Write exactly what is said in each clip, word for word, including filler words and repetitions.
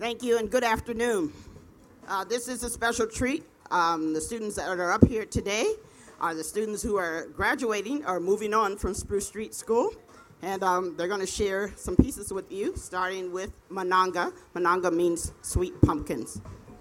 Thank you and good afternoon. Uh, this is a special treat. Um, the students that are up here today are the students who are graduating or moving on from Spruce Street School. And um, they're going to share some pieces with you, starting with Mananga. Mananga means sweet pumpkins.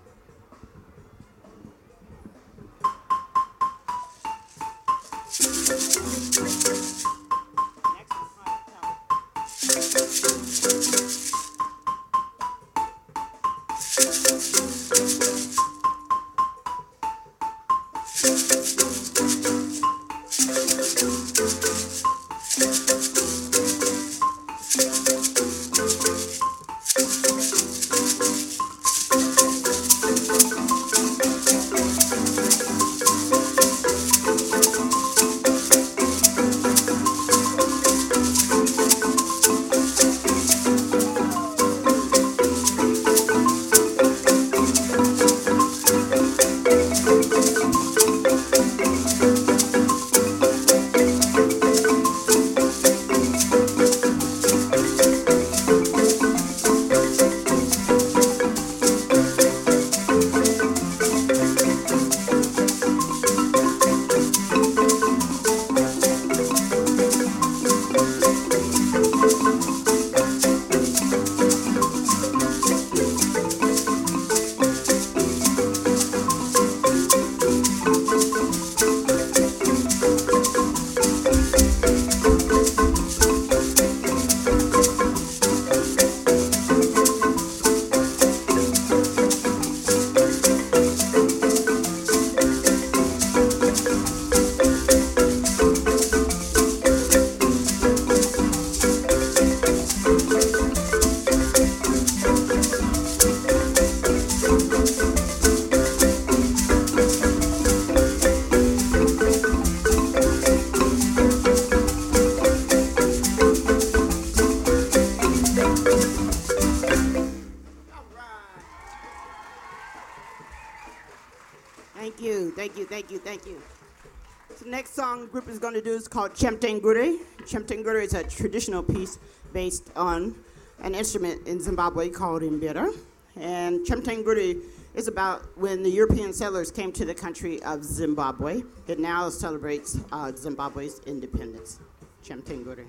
Thank you, thank you, thank you, thank you. So the next song the group is going to do is called Chemtengure. Chemtengure is a traditional piece based on an instrument in Zimbabwe called mbira. And Chemtengure is about when the European settlers came to the country of Zimbabwe. It now celebrates uh, Zimbabwe's independence. Chemtengure.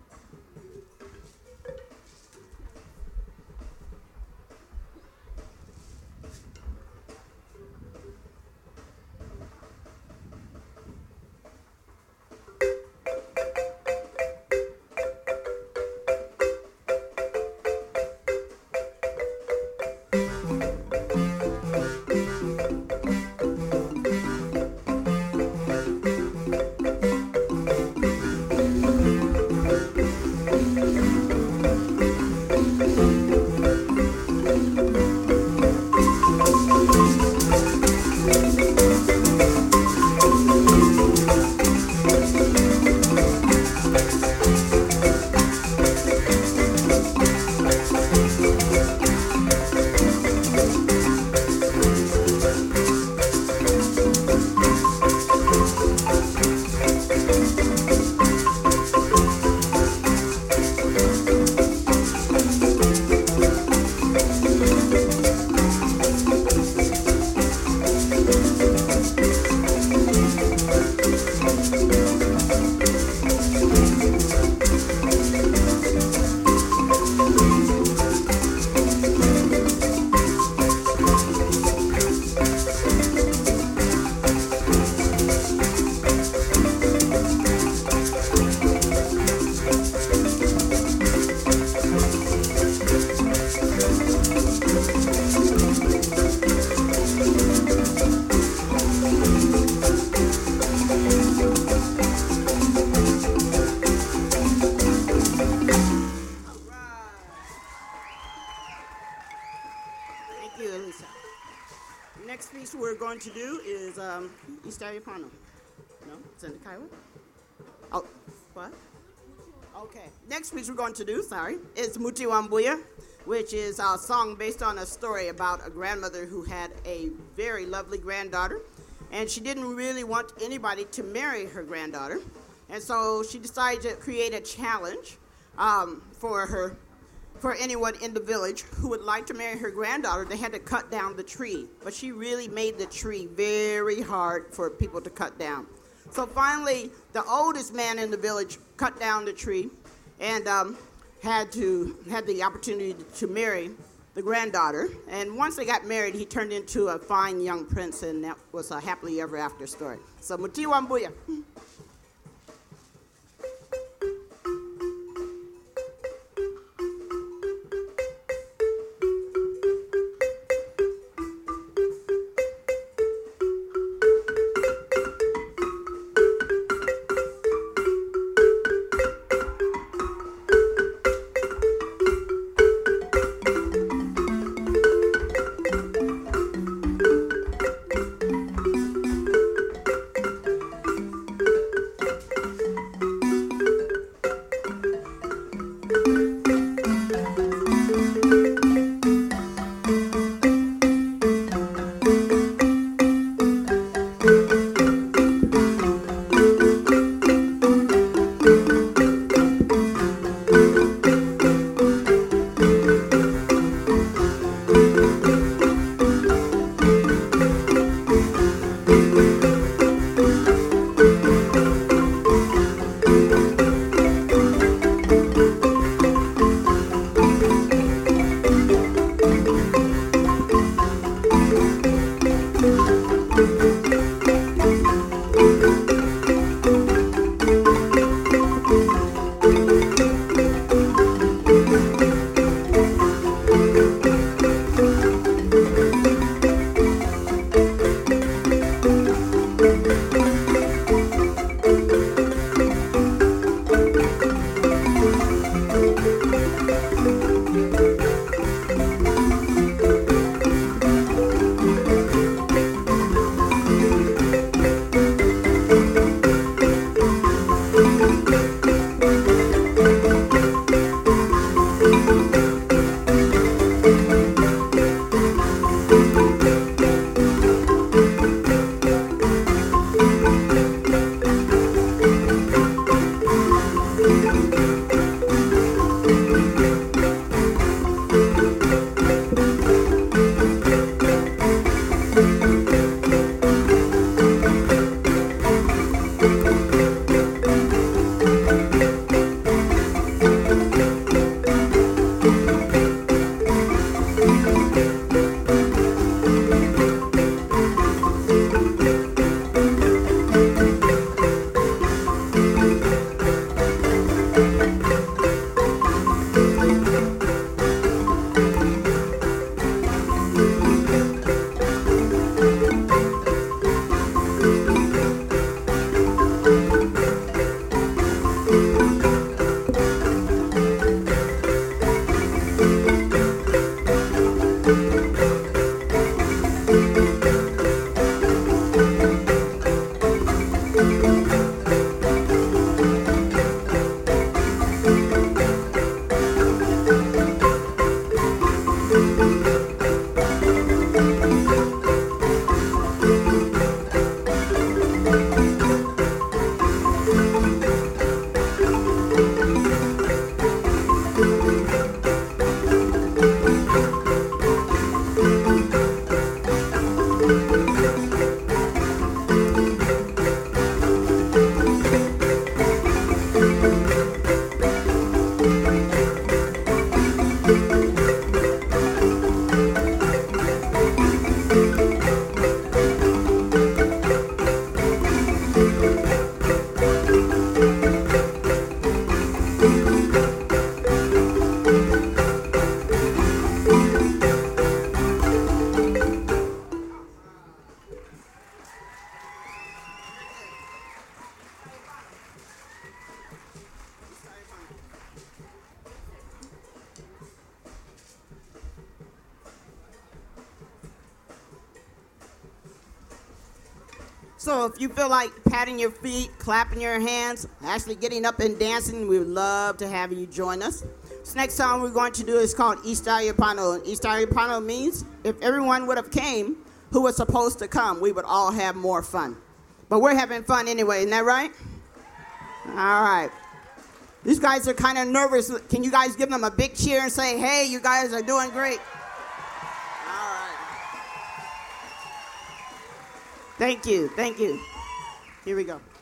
To do is um, East Ayapano. No, it's in the Kiowa. Oh, what? Okay. Next piece we're going to do, sorry, is Muti Wambuya, which is a song based on a story about a grandmother who had a very lovely granddaughter, and she didn't really want anybody to marry her granddaughter, and so she decided to create a challenge um, for her for anyone in the village who would like to marry her granddaughter, they had to cut down the tree. But she really made the tree very hard for people to cut down. So finally, the oldest man in the village cut down the tree and um, had to had the opportunity to marry the granddaughter. And once they got married, he turned into a fine young prince, and that was a happily ever after story. So Muti Wambuya. So if you feel like patting your feet, clapping your hands, actually getting up and dancing, we would love to have you join us. This next song we're going to do is called Istayapano. Istayapano means if everyone would have came who was supposed to come, we would all have more fun. But we're having fun anyway, isn't that right? All right. These guys are kind of nervous. Can you guys give them a big cheer and say, hey, you guys are doing great? All right. Thank you, thank you. Here we go.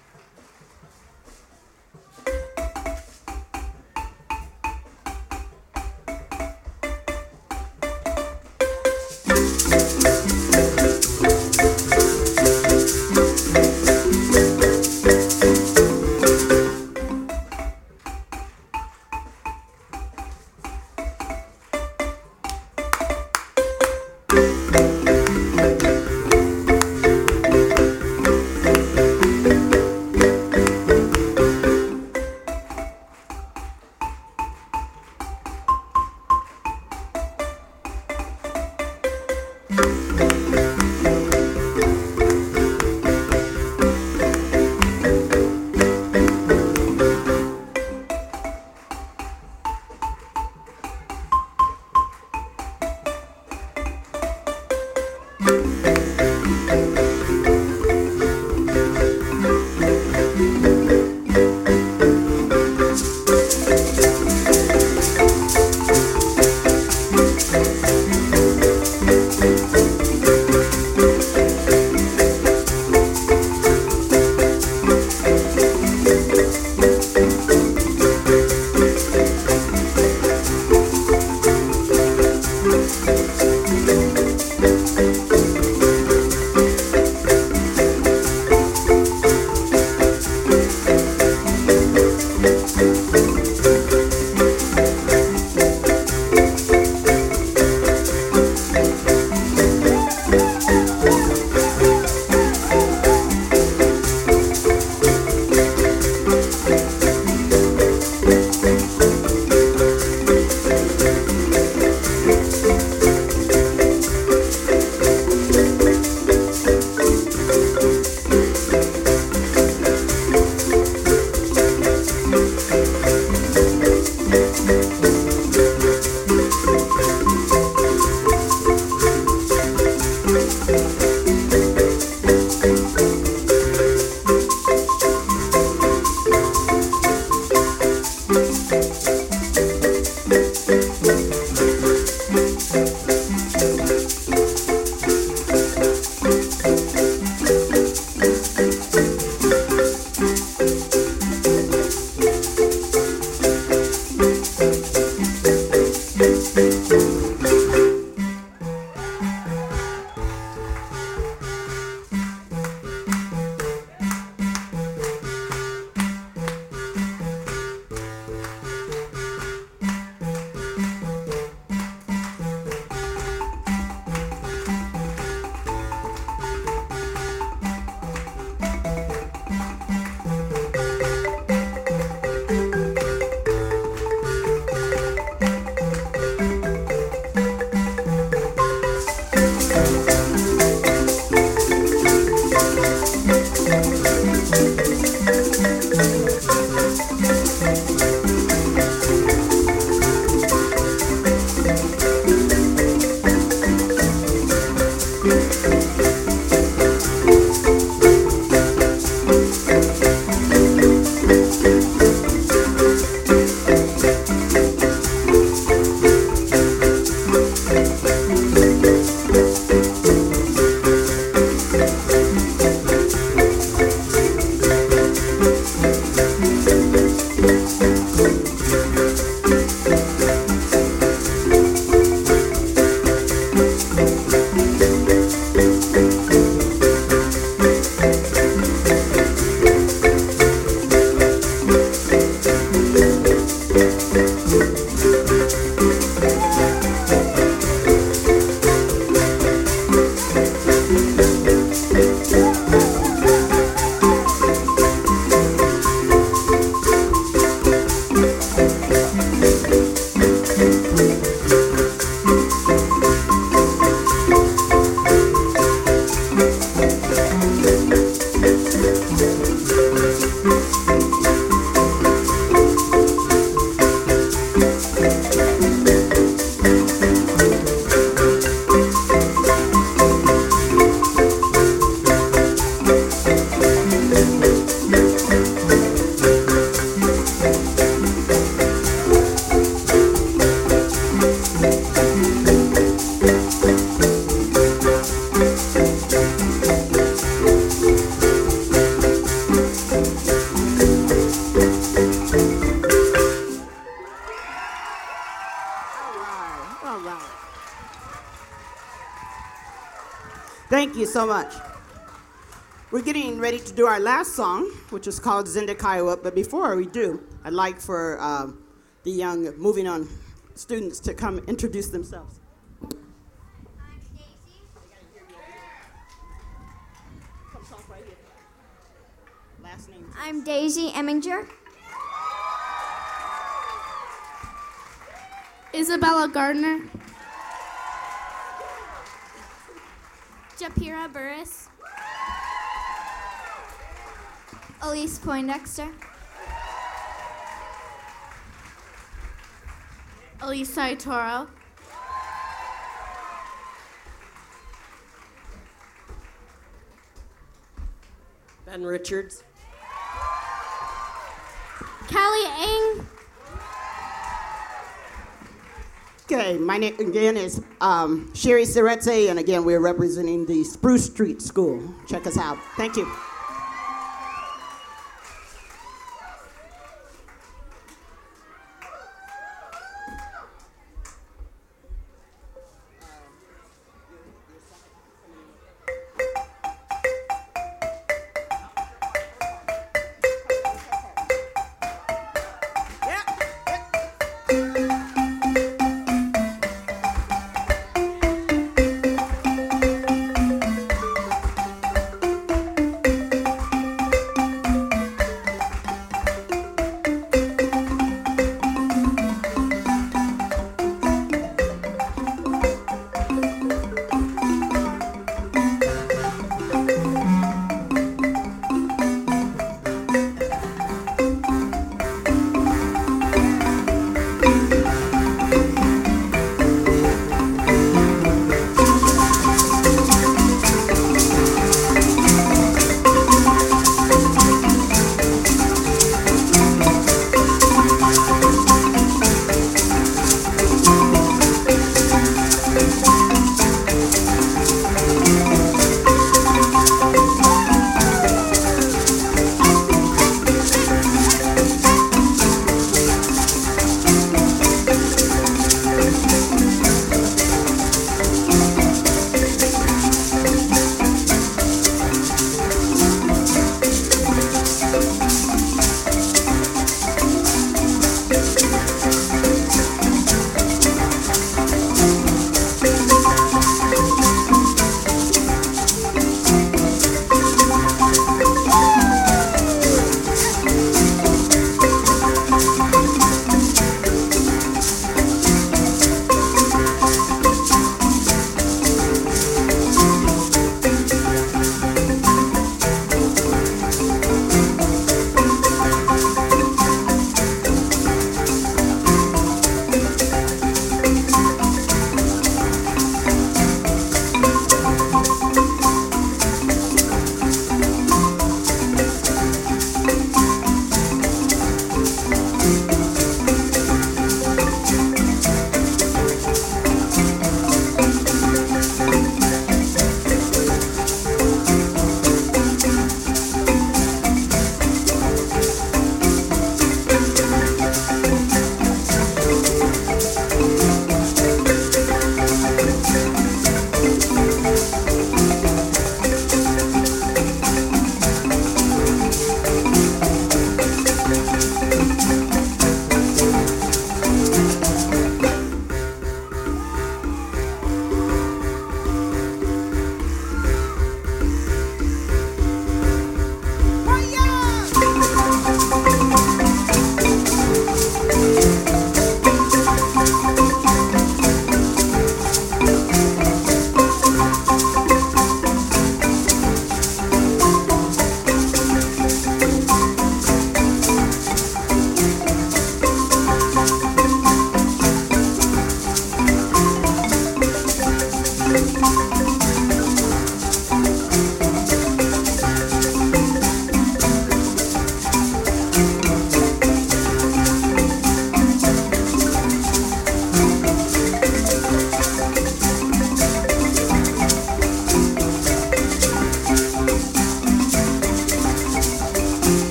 Thank you so much. We're getting ready to do our last song, which is called Zinda Kiowa. But before we do, I'd like for um, the young Moving On students to come introduce themselves. I'm Daisy. Come talk right here. Last name. I'm Daisy Eminger. Isabella Gardner. Japira Burris. Elise Poindexter. Elisa Toro. Ben Richards. Callie Eng. Okay, my name again is um, Sherry Seretse, and again, we're representing the Spruce Street School. Check us out. Thank you.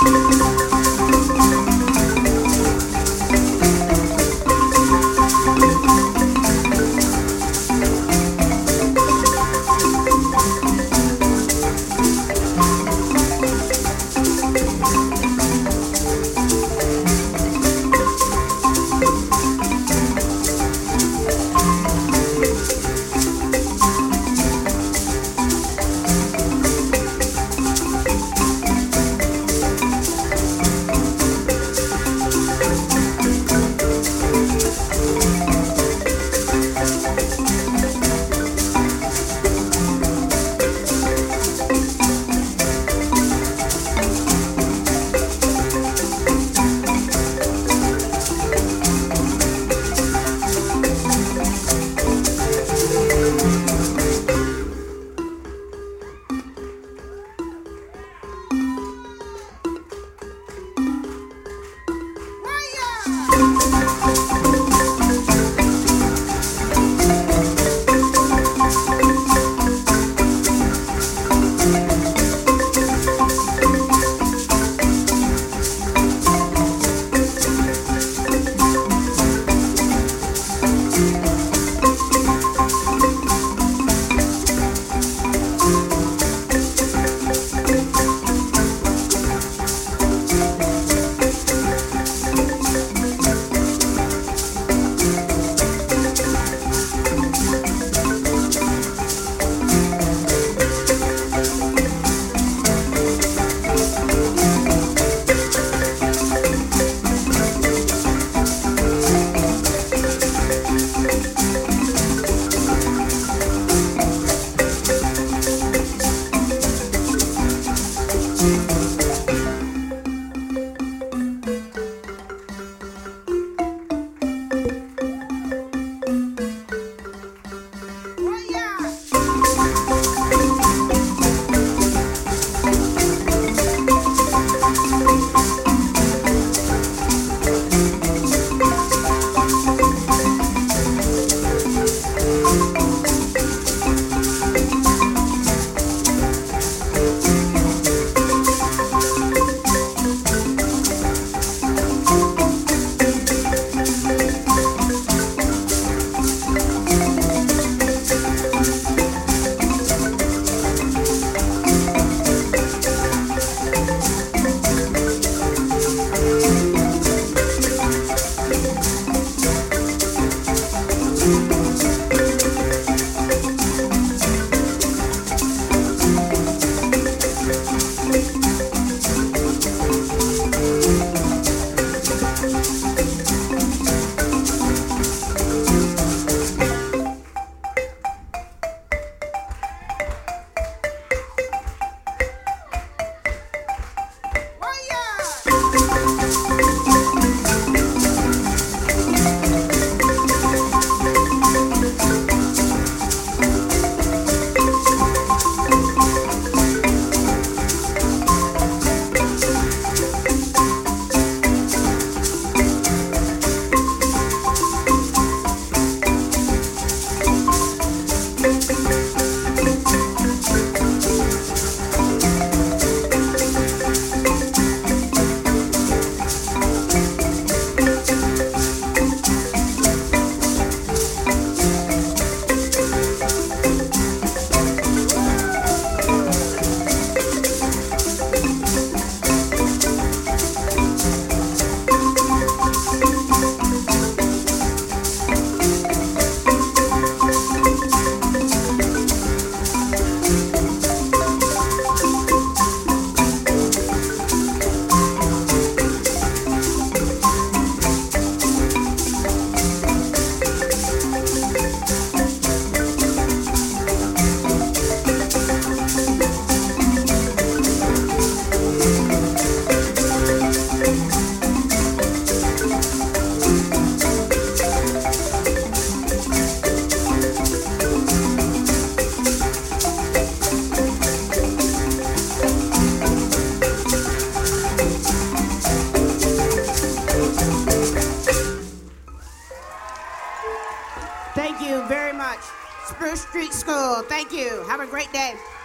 Thank you very much. Spruce Street School, thank you. Have a great day.